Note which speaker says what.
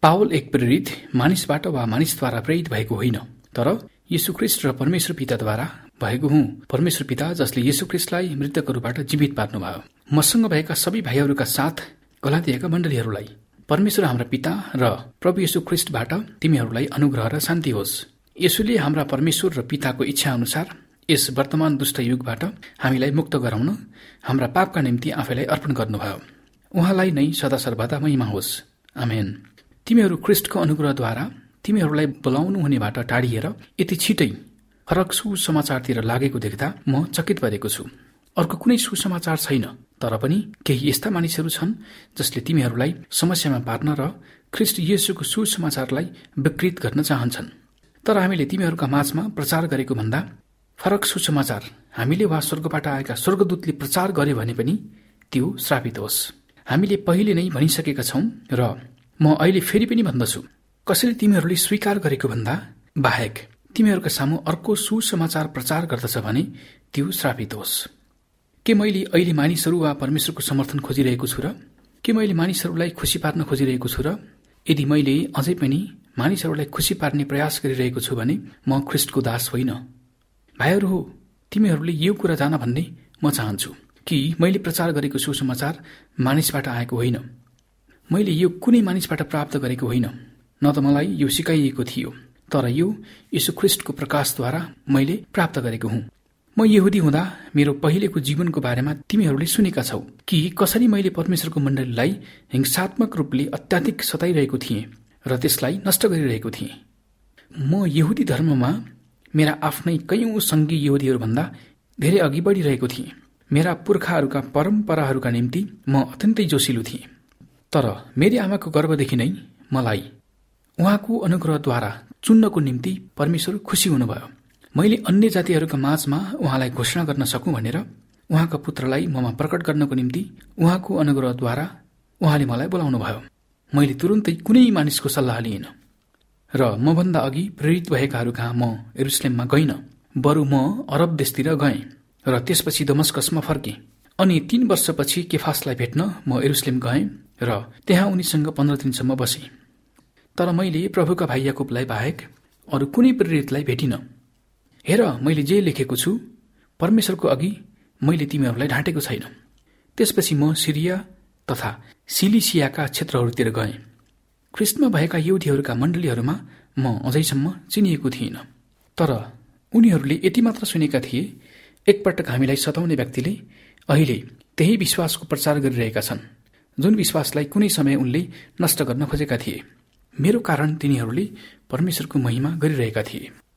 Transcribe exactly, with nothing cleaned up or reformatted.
Speaker 1: Paul एक प्रेरित मानिसबाट वा मानिसद्वारा प्रेरित भएको होइन, तर येशूख्रीष्ट र परमेश्वर पिताद्वारा भएको हुँ। परमेश्वर पिता जसले येशूख्रीष्टलाई मृतकहरूबाट जीवित पार्नुभयो। मसँग भएका सबै भाइहरूका साथ गलातियाका मण्डलीहरूलाई परमेश्वर हाम्रा पिता र प्रभु येशूख्रीष्टबाट तिमीहरूलाई अनुग्रह र शान्ति होस्। येशूले हाम्रा परमेश्वर र पिताको इच्छा अनुसार यस वर्तमान दुष्ट युगबाट हामीलाई मुक्त गराउन हाम्रा पापका निम्ति आफैलाई अर्पण गर्नुभयो। उहाँलाई नै सदा सर्वदा महिमा होस्। आमेन। तिमीहरू ख्रीष्टको अनुग्रहद्वारा तिमीहरूलाई बोलाउनु हुनेबाट टाढिएर यति छिटै फरक सुसमाचारतिर लागेको देख्दा म चकित परेको छु। अर्को कुनै सुसमाचार छैन, तर पनि केही यस्ता मानिसहरू छन् जसले तिमीहरूलाई समस्यामा पार्न र ख्रीष्ट येशूको सुसमाचारलाई विकृत गर्न चाहन्छन्। तर हामीले तिमीहरूका माझमा प्रचार गरेको भन्दा फरक सुसमाचार हामीले वा स्वर्गबाट आएका स्वर्गदूतले प्रचार गर्यो भने पनि त्यो श्रापित होस्। हामीले पहिले नै भनिसकेका छौं र म अहिले फेरि पनि भन्दछु, कसैले तिमीहरूले स्वीकार गरेको भन्दा बाहेक तिमीहरूका सामु अर्को सुसमाचार प्रचार गर्दछ भने त्यो श्रापित होस्। के मैले अहिले मानिसहरू वा परमेश्वरको समर्थन खोजिरहेको छु र के मैले मानिसहरूलाई खुसी पार्न खोजिरहेको छु र यदि मैले अझै पनि मानिसहरूलाई खुसी पार्ने प्रयास गरिरहेको छु भने म ख्रीष्टको दास होइन। भाइहरू हो, तिमीहरूले यो कुरा जान भन्ने म चाहन्छु कि मैले प्रचार गरेको सुसमाचार मानिसबाट आएको होइन। मैले यो कुनै मानिसबाट प्राप्त गरेको होइन, न त मलाई यो सिकाइएको थियो, तर यो यीशु ख्रीष्टको प्रकाशद्वारा मैले प्राप्त गरेको हुँ। म यहुदी हुँदा मेरो पहिलेको जीवनको बारेमा तिमीहरूले सुनेका छौ कि कसरी मैले परमेश्वरको मण्डलीलाई हिंसात्मक रूपले अत्याधिक सताइरहेको थिएँ र त्यसलाई नष्ट गरिरहेको थिएँ। म यहुदी धर्ममा मेरा आफ्नै कयौं सङ्घी यहुदीहरूभन्दा धेरै अघि बढिरहेको थिएँ। मेरा पुर्खाहरूका परम्पराहरूका निम्ति म अत्यन्तै जोसिलो थिएँ। तर मेरी आमाको गर्भदेखि नै मलाई उहाँको अनुग्रहद्वारा चुन्नको निम्ति परमेश्वर खुसी हुनुभयो। मैले अन्य जातिहरूका माझमा उहाँलाई घोषणा गर्न सकूँ भनेर उहाँका पुत्रलाई ममा प्रकट गर्नको निम्ति उहाँको अनुग्रहद्वारा उहाँले मलाई बोलाउनु भयो। मैले तुरुन्तै कुनै मानिसको सल्लाह लिएन र मभन्दा अघि प्रेरित भएकाहरू कहाँ म यरुशलेममा गइन, बरु म अरब देशतिर गएँ र त्यसपछि दमस्कसमा फर्केँ। अनि तीन वर्षपछि केफासलाई भेट्न म यरुशलेम गएँ र त्यहाँ उनीसँग पन्ध्र दिनसम्म बसेँ। तर मैले प्रभुका भाइ याकुबलाई बाहेक अरू कुनै प्रेरितलाई भेटिन। हेर, मैले जे लेखेको छु परमेश्वरको अघि मैले तिमीहरूलाई ढाँटेको छैन। त्यसपछि म सिरिया तथा सिलिसियाका क्षेत्रहरूतिर गएँ। ख्रीष्टमा भएका यहुदीहरूका मण्डलीहरूमा म अझैसम्म चिनिएको थिइनँ, तर उनीहरूले यति मात्र सुनेका थिए, एकपटक हामीलाई सताउने व्यक्तिले अहिले त्यही विश्वासको प्रचार गरिरहेका छन् जुन विश्वासलाई कुनै समय उनले नष्ट गर्न खोजेका थिए। मेरो कारण तिनीहरूले परमेश्वरको महिमा गरिरहेका थिए।